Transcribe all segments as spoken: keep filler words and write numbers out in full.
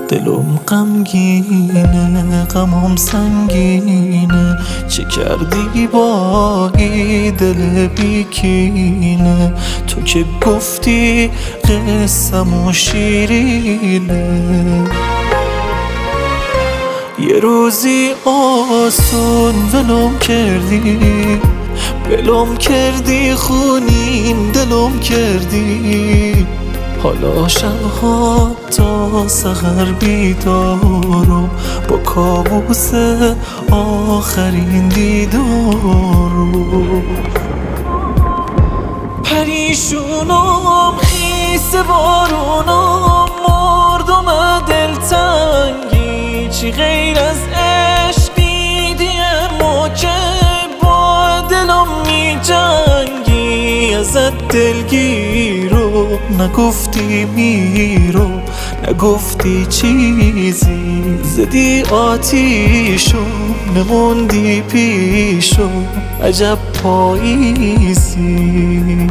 دلم غمگینه، غمم سنگینه. چه کردی با این دل بیکینه؟ تو که گفتی قصه‌مو شیرینه. یه روزی آسون ولم کردی، ولم کردی، خونین دلم کردی. حالا شبها تا سحر بیدارم، با کابوس آخرین دیدارم. پریشونم خیس بارونم، مردم دلتنگی. چی غیر از عشق دیدیم و که با دلم می جنگی. ازت دلگیرو نگفتی میرو، نگفتی چیزی. زدی آتیشو نموندی پیشو، عجب پاییزی.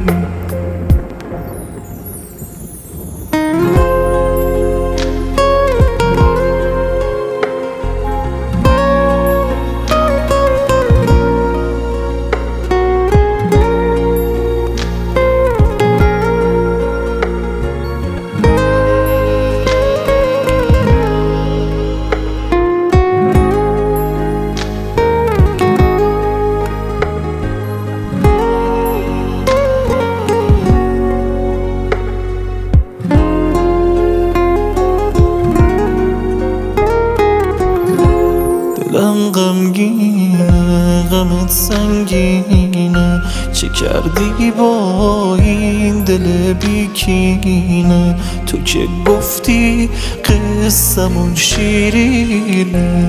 دلم غمگینه، غمت سنگینه. چه کردی با این دل بیکینه؟ تو که گفتی قصه‌مون شیرینه.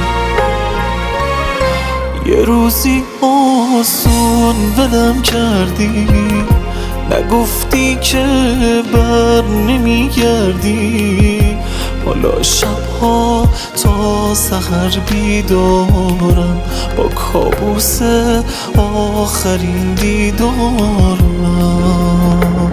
یه روزی آسون ولم کردی، نگفتی که بر نمیگردی. حالا شبها تا سحر بیدارم، با کابوس آخرین دیدارم.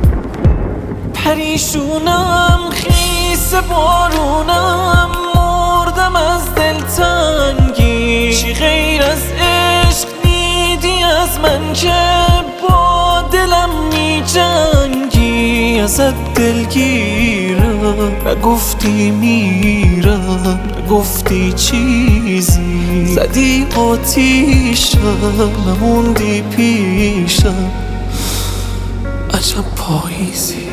پریشونم خیس بارونم، مردم از دلتنگی. چی غیر از عشق دیدی از من که با دلم می جنگی. ازت دلگیرم نگفتی میرم، نگفتی چیزی. زدی آتیشم نموندی پیشم، عجب پاییزی.